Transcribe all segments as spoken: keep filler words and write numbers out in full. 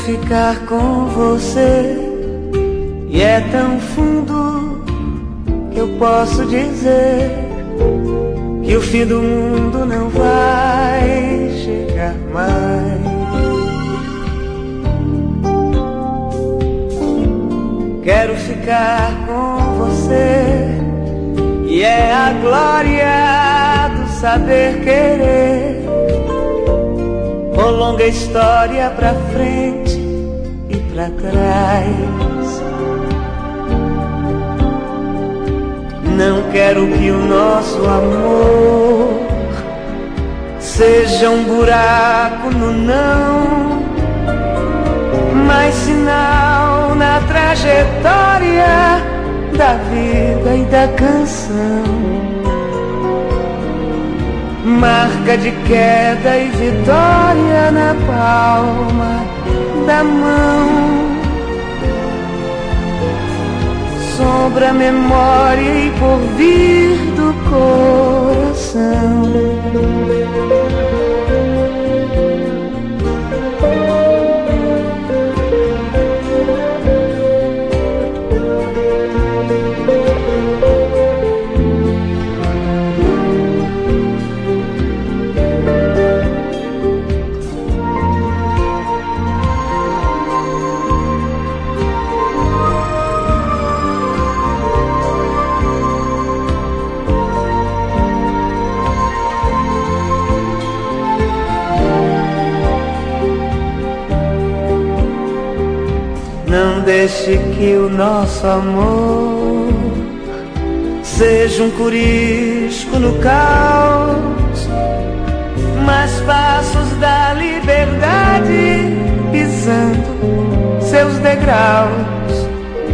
ficar com você, e é tão fundo que eu posso dizer que o fim do mundo não vai chegar mais. Quero ficar com você, e é a glória do saber querer. Uma longa história pra frente e pra trás. Não quero que o nosso amor seja um buraco no não, mas sinal na trajetória da vida e da canção. Marca de queda e vitória na palma da mão. Sombra, memória e porvir do coração. Não deixe que o nosso amor seja um corisco no caos, mas passos da liberdade pisando seus degraus,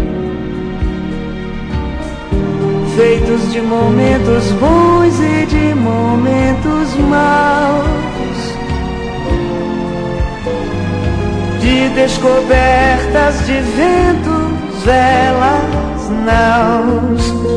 feitos de momentos bons e de momentos maus, de descobertas de ventos, velas, naus.